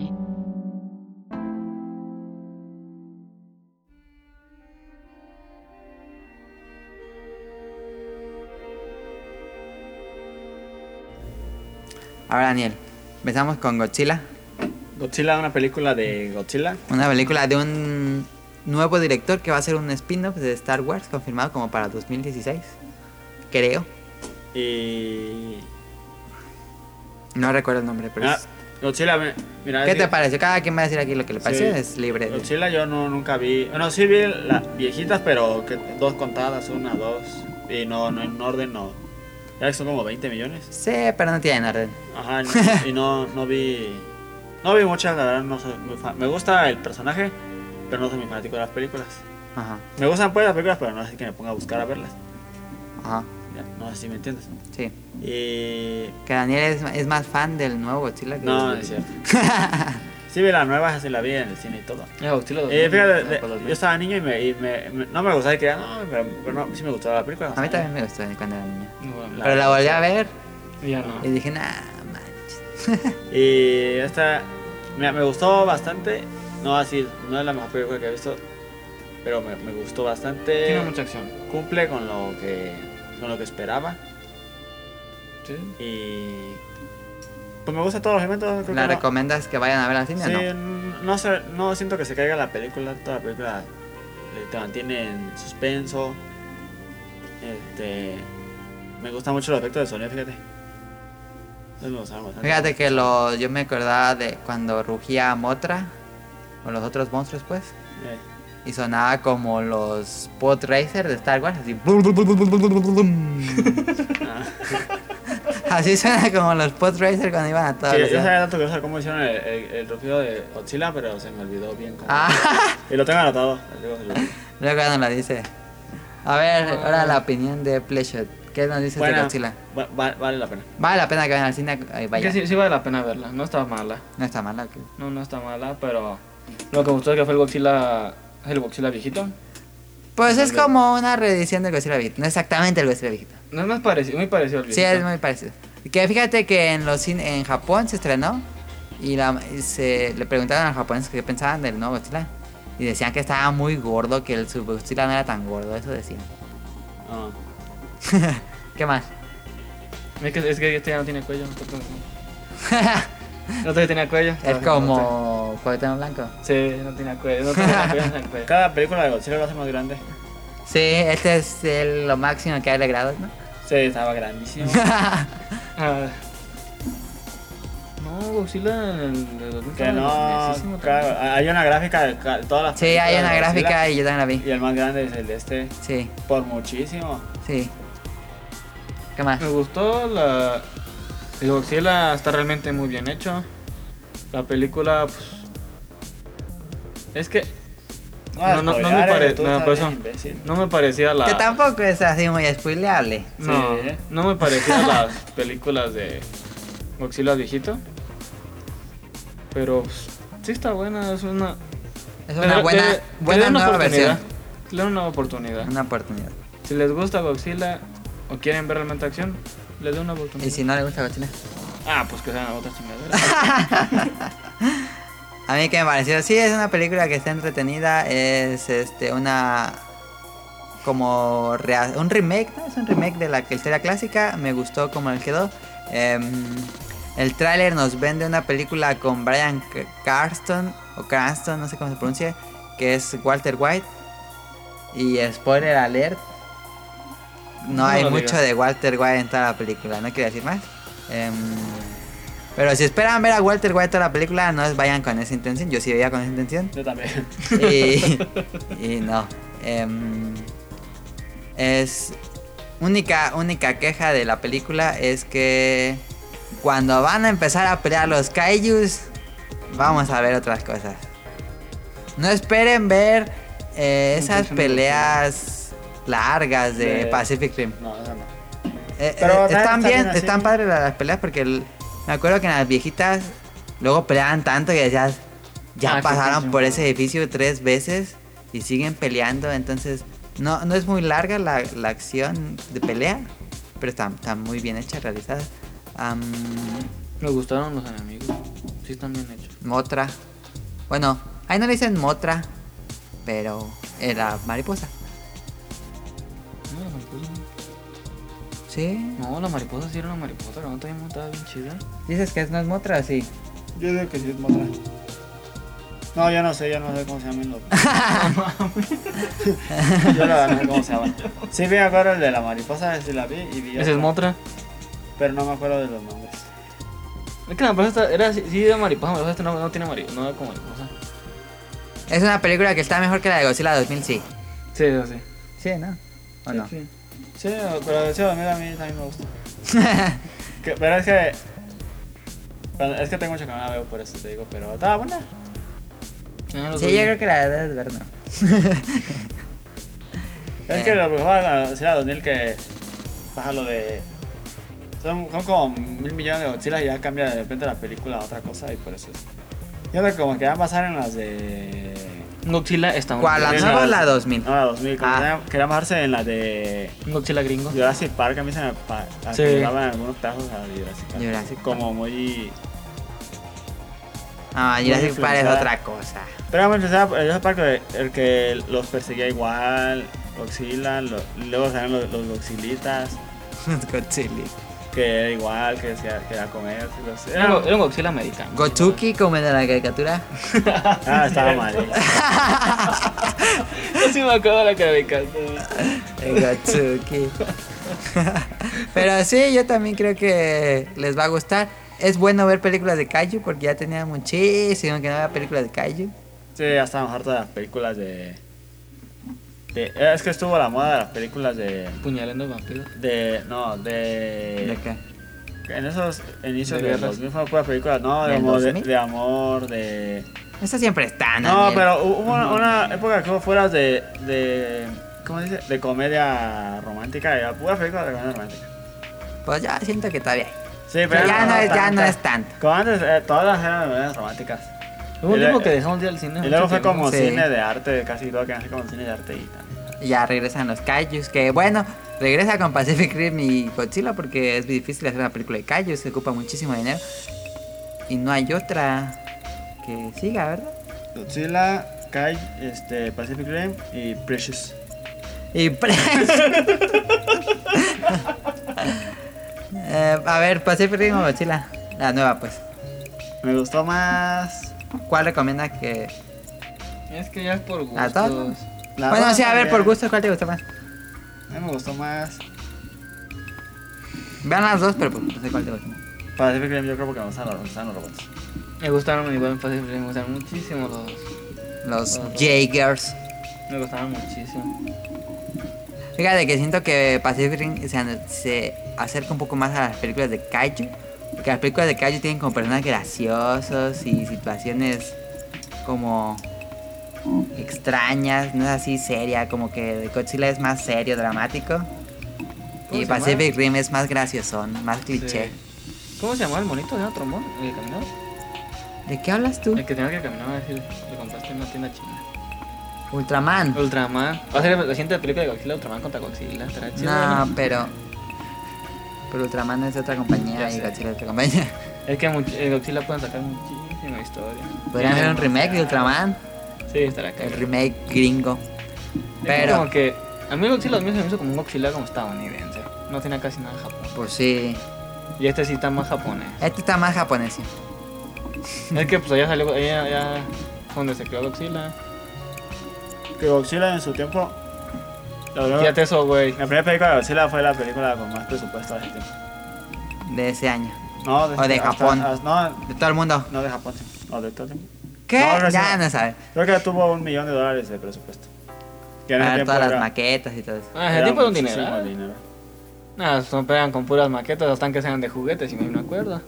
Ahora, Daniel, empezamos con Godzilla. Godzilla, una película de Godzilla. Una película de un nuevo director que va a ser un spin-off de Star Wars, confirmado como para dos mil dieciséis. Creo. Y. No recuerdo el nombre, pero Ah, es- Godzilla, mi- mira. ¿Qué es te que- pareció? Cada quien va a decir aquí lo que le pareció, Sí. es libre. de- Godzilla yo no, nunca vi. Bueno, sí vi las viejitas, pero que dos contadas, una, dos. Y no, no en orden, no. Ya que son como veinte millones. Sí, pero no tienen orden. Ajá, y no, no vi. No vi muchas, la verdad, no soy muy fan. Me gusta el personaje, pero no soy muy fanático de las películas. Ajá, Me gustan pues las películas, pero no es que me ponga a buscar a verlas. ajá, Ya, no sé si me entiendes. sí. Y. Que Daniel es, es más fan del nuevo Godzilla que No, no del- es cierto. Sí vi la nueva, sí la vi en el cine y todo. Ya, Godzilla dos Eh, mil, fíjate, no, de- pues los vi. yo estaba niño y, me, y me- me- no me gustaba y quería, no, pero, pero no, sí me gustaba la película. A mí también me gustó cuando era niña. Bueno, Pero la volví a ver y ya no. y dije, nah, manches. Y esta me, me gustó bastante. No así, no es la mejor película que he visto, pero me, me gustó bastante. Tiene mucha acción. Cumple con lo que con lo que esperaba. Sí. Y pues me gusta todos los elementos. creo ¿La que no- recomiendas que vayan a ver al cine Sí, o no? n- no sé, no siento que se caiga la película, toda la película eh, te mantiene en suspenso. Este, me gusta mucho los efectos de sonido, fíjate. Entonces me gustaron bastante. Fíjate que lo, yo me acordaba de cuando rugía Mothra, o los otros monstruos pues, Eh, y sonaba como los Pod Racer de Star Wars, así. ah. Así suena como los Pod Racer cuando iban a toda Sí, yo velocidad. sabía tanto que no sé cómo hicieron el, el, el rugido de Godzilla, pero se me olvidó bien. cómo- Ah, Y lo tengo anotado. les digo, se lo- luego cuando lo dice. A ver, ahora la opinión de Pleasure. ¿Qué nos dices de Buena, Godzilla? va- va- vale la pena. Vale la pena que vayan al cine. Ahí Es vaya. que sí, sí vale la pena verla, no está mala. No está mala. ok. No, no está mala, pero lo que me gustó es que fue el Godzilla, el Godzilla viejito. Pues es como una reedición del Godzilla viejito. No exactamente el Godzilla viejito. No es más parecido, muy parecido al Sí, viejito. es muy parecido. Que fíjate que en los cine, en Japón se estrenó y, la, y se le preguntaron a los japoneses qué pensaban del nuevo Godzilla y decían que estaba muy gordo, que el Super Godzilla no era tan gordo, eso decían. Ah. ¿Qué más? Es que, es que este ya no tiene cuello. No te tenía cuello. Es como Cuauhtémoc Blanco. Sí, no tenía cuello. No tenía cuello en el cuello. Cada película de Godzilla lo hace más grande. Sí, este es el- lo máximo que ha logrado, ¿no? Sí, estaba grandísimo. Ah. No, Godzilla en el de dos mil Que no, grandísimo claro, también. hay una gráfica de ca- todas las Sí, hay películas una de Godzilla, gráfica y yo también la y vi. el más grande es el de este, Sí, por muchísimo. sí. ¿Qué más? Me gustó la. El Godzilla está realmente muy bien hecho. La película, pues. Es que No, no, no me spoilear, pare- tú no, estás por bien eso. imbécil. no me parecía la. Que tampoco es así muy spoileable. No, Sí. no me parecían las películas de Godzilla viejito. Pero pues, sí está buena, es una. Es una buena, le- le buena den una nueva oportunidad. versión. Le dan una oportunidad. Una oportunidad. Si les gusta Godzilla o quieren ver realmente acción, les den una oportunidad. Y si no le gusta Godzilla. Ah, pues que sean otras chingaderas. A mí que me pareció, sí, es una película que está entretenida, es este una como rea- un remake, ¿no? Es un remake de la que historia clásica, me gustó como le quedó. Em, el tráiler nos vende una película con Bryan C- Cranston o Cranston, no sé cómo se pronuncia, que es Walter White. Y spoiler alert, no, No hay lo mucho digas. de Walter White en toda la película, no quiero decir más. Em, pero si esperan ver a Walter White toda la película, no vayan con esa intención. Yo sí veía con esa intención. Yo también. Y, y no. Em, es única, única queja de la película es que cuando van a empezar a pelear los kaijus, vamos a ver otras cosas. No esperen ver eh, esas peleas largas de De- Pacific Rim. No, no, no. Eh, Pero eh, está- están está bien, bien así. están padres las las peleas porque el- me acuerdo que en las viejitas luego peleaban tanto que decías, ya Ah, qué pasaron pinche por madre. ese edificio tres veces y siguen peleando, entonces no, no es muy larga la, la acción de pelea, pero está, está muy bien hecha, realizada. Am, Me gustaron los enemigos. Sí están bien hechos. Motra, bueno, ahí no le dicen Motra, pero era mariposa, No, la mariposa. ¿sí? No, la mariposa sí era una mariposa. La nota estaba bien chida. ¿Dices que no es Motra? Sí. Yo digo que sí es motra. No, yo no sé, yo no sé cómo se llaman los. Yo la verdad no sé cómo se llaman. Sí, me acuerdo el de la mariposa, sí la vi y vi. Ese es otra, Motra. Pero no me acuerdo de los nombres. Es que la mariposa está- era, sí, sí era mariposa. Mariposa este no, no tiene mariposa. No era como mariposa. Es una película que está mejor que la de Godzilla dos mil, sí. Sí, eso sí. Sí, ¿no? ¿O no? Sí. Sí, pero sí, a mí, a mí también me gusta. Que- pero es que. cuando- es que tengo mucho que no la veo, por eso te digo, pero estaba buena. Ah, los Sí, vi. yo creo que la debes ver, ¿no? Es que lo mejor de la dos mil que baja lo de. Son, son como mil millones de Godzilla y ya cambia de repente la película a otra cosa y por eso es. Yo creo que como que van a pasar en las de. Godzilla está muy ¿Cuál? ¿La bien. Sí, nueva o no, la dos mil? No, la dos mil. Como Ah. querían- querían bajarse en la de Un Godzilla gringo. Jurassic Park. A mí se me pa- Sí. acumulaban algunos pedazos a Jurassic Park. Jurassic Park. Como muy. Ah, Jurassic Park es influenciada. otra cosa. Pero vamos a empezar por el Jurassic Park, el, el que los perseguía igual, Godzilla, lo- luego salían los, los Godzillitas, Godzilla. que era igual, que decía que era comer. Los, Era, un- era un Godzilla americano. Gotsuki, como el de la caricatura. Ah, estaba mal. Yo sí me acuerdo de la caricatura. El Gotsuki. Pero sí, yo también creo que les va a gustar. Es bueno ver películas de Kaiju porque ya tenía muchísimo que no había películas de Kaiju. Sí, ya estábamos hartos de las películas de, de- Es que estuvo la moda de las películas de. Puñalando vampiros. de no, de. ¿De qué? En esos inicios De de, guerras. dos mil fueron puras películas, no, de, ¿Del amor, de, dos mil? de amor, de. Esas siempre están. No, Daniel. pero hubo una, una época que hubo fuera de, de ¿cómo se dice? De comedia romántica, era pura película de comedia romántica. Pues ya siento que todavía hay. Sí, Pero ya no es- ya tanta. no es tanto. Como antes, eh, todas las eran de comedias románticas. Hubo un Y tiempo le- que dejamos de ir al cine. Y luego mucho fue tiempo. como Sí. cine de arte, casi todo que así como cine de arte y tal. Y ya regresan los kaijus, que bueno, regresa con Pacific Rim y Godzilla porque es muy difícil hacer una película de kaijus, se ocupa muchísimo dinero. Y no hay otra que siga, ¿verdad? Godzilla, Kai, este, Pacific Rim y Precious. Y pre- Eh, a ver, Pacific Rim o Godzilla, la nueva pues. Me gustó más. ¿Cuál recomienda que...? Es que ya es por ¿A todos? gustos. La Bueno, dos sí, a ver, también. por gusto, ¿cuál te gusta más? A mí me gustó más. Vean las dos, pero pues, no sé cuál te gusta más. Pacific Rim, yo creo porque me gustan los, me gustan los robots. Me gustaron igual en Pacific Rim, me gustaron muchísimo los. Los Ajá. Jaegers. Me gustaron muchísimo. Fíjate que siento que Pacific Rim se, se acerca un poco más a las películas de Kaiju. Porque las películas de Kaiju tienen como personajes graciosos y situaciones como extrañas, no es así seria, como que Godzilla es más serio, dramático. ¿Cómo Y se llama? Pacific Rim es más graciosón, más cliché. Sí. ¿Cómo se llamaba el monito? ¿Se llama trombón? ¿El que caminaba? ¿De qué hablas tú? El que tenía que caminar, es decir, lo compraste en una tienda china. Ultraman. Ultraman. Va a ser la siguiente película de Godzilla, Ultraman contra Godzilla. Estará chido, No, ¿no? pero... Pero Ultraman es de otra compañía Ya y sé. Godzilla es de otra compañía. Es que much- el Godzilla pueden sacar muchísima historia. Podrían hacer un Tiene remake de demasiado. Ultraman. Sí, estará El cagado. remake gringo. Es Pero... como que a mí Godzilla dos mil se me hizo como un Godzilla como estadounidense. No tiene casi nada de Japón. Pues sí. Y este sí está más japonés. Este está más japonés. Sí. Es que pues allá salió, allá, allá donde se creó Godzilla. Que Godzilla en su tiempo. logró- Fíjate eso, güey. La primera película de Godzilla fue la película con más presupuesto de ese tiempo. De ese año. No, O de hasta- Japón. hasta- no, De todo el mundo. no de Japón, sí. No, de todo el tiempo. ¿Qué? No, no, ya sí. no sabe. Creo que tuvo un millón de dólares de presupuesto. Que en ese Para tiempo todas las era- maquetas y todo eso. Ah, ese era tiempo era un muchísimo dinero. ¿eh? dinero. Nada, son pegan con puras maquetas, hasta que sean de juguetes, si me me acuerdo.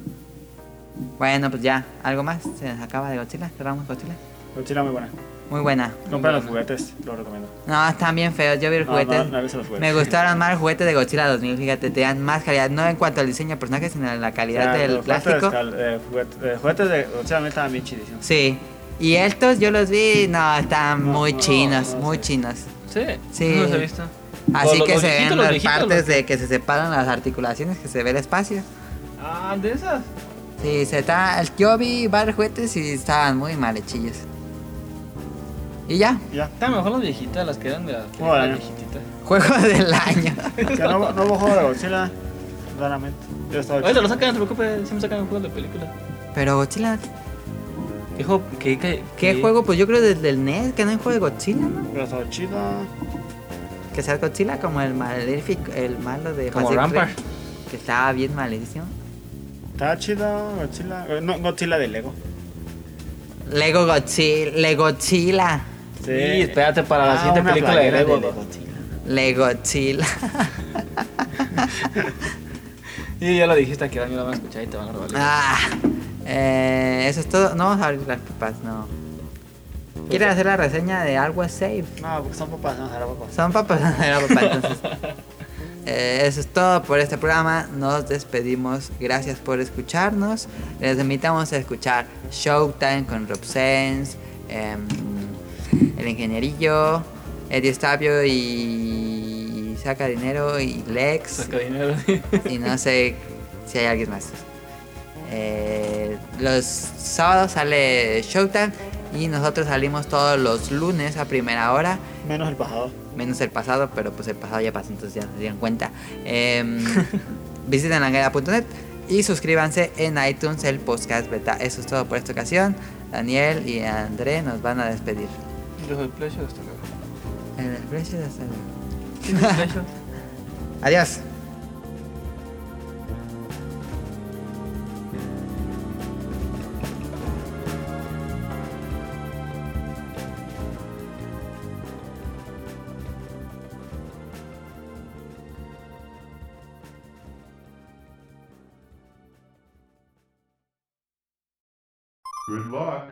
Bueno, pues ya. ¿Algo más? Se nos acaba de Godzilla. Cerramos Godzilla. Godzilla muy buena. Muy buena. Compra los buena. juguetes, lo recomiendo. No, están bien feos. Yo vi el No, juguete. no, no he visto los juguetes. Me gustaron más los juguetes de Godzilla dos mil. Fíjate, te dan más calidad. No en cuanto al diseño de personajes, sino en la calidad O sea, del los juguetes plástico. de escal- eh, juguete- eh, juguetes de Godzilla también estaban bien chidísimos. Sí. Y estos yo los vi. No, están No, muy no, chinos. no, muy sí. chinos. Sí, Sí. no los he visto. Así Los- que los se viejitos, ven los las viejitos, partes los- de que se separan las articulaciones, que se ve el espacio. Ah, de esas. Sí, se está. Yo vi varios juguetes y estaban muy mal hechillos. Y ya, Ya. Están mejor las viejitas, las que eran de las Juego del películas año. viejitas. juego del año. Que no, no hubo juego de Godzilla, raramente. Yo estaba Ahorita lo sacan, no te preocupes, siempre sacan juegos de películas. Pero Godzilla, ¿Qué juego? ¿Qué, qué, ¿qué juego? Pues yo creo desde el N E S que no hay juego de Godzilla, ¿no? Pero estaba chido. Que sea Godzilla como el maléfico, el malo de Como Pacific Rampart. Rim, que estaba bien malísimo. Estaba chido Godzilla. eh, No, Godzilla de Lego. Lego Godzilla, Lego Godzilla, Sí, espérate para la Ah, siguiente una película de playera Lego. de ¿no? Godzilla. Lego Godzilla. Y ya lo dijiste que Dani lo van a escuchar y te van a robar. Ah, eh, eso es todo. No vamos a abrir las papas, no. ¿Quieres hacer la reseña de Algo es Safe? No, porque son papas, no, era papas. Son papas, era papá, entonces. Eh, eso es todo por este programa. Nos despedimos. Gracias por escucharnos. Les invitamos a escuchar Showtime con Rob Sense, em, El Ingenierillo, Eddie Stabio y Saca Dinero y Lex. Saca dinero. Y no sé si hay alguien más. Eh, los sábados sale Showtime y nosotros salimos todos los lunes a primera hora. Menos el pasado. Menos el pasado, pero pues el pasado ya pasó, entonces ya se dieron cuenta. Eh, visiten languera punto net y suscríbanse en iTunes el podcast beta. Eso es todo por esta ocasión. Daniel y André nos van a despedir. Dejo el pleasure hasta luego. El precio de hasta luego. ¿Tienes pleasure? Adiós. Good luck.